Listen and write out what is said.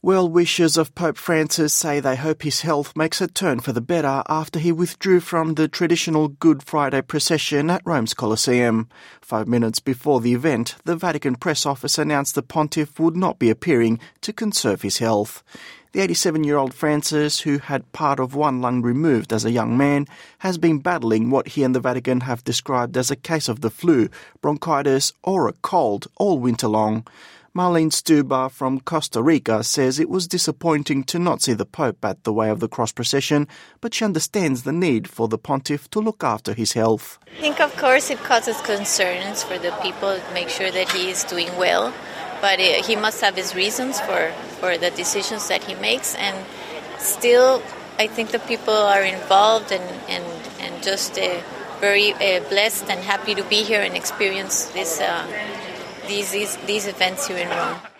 Well-wishers of Pope Francis say they hope his health makes a turn for the better after he withdrew from the traditional Good Friday procession at Rome's Colosseum. 5 minutes before the event, the Vatican press office announced the pontiff would not be appearing to conserve his health. The 87-year-old Francis, who had part of one lung removed as a young man, has been battling what he and the Vatican have described as a case of the flu, bronchitis or a cold all winter long. Marlene Stuber from Costa Rica says it was disappointing to not see the Pope at the Way of the Cross procession, but she understands the need for the pontiff to look after his health. I think, of course, it causes concerns for the people to make sure that he is doing well, but he must have his reasons for the decisions that he makes, and still I think the people are involved and just very blessed and happy to be here and experience these events here in Rome.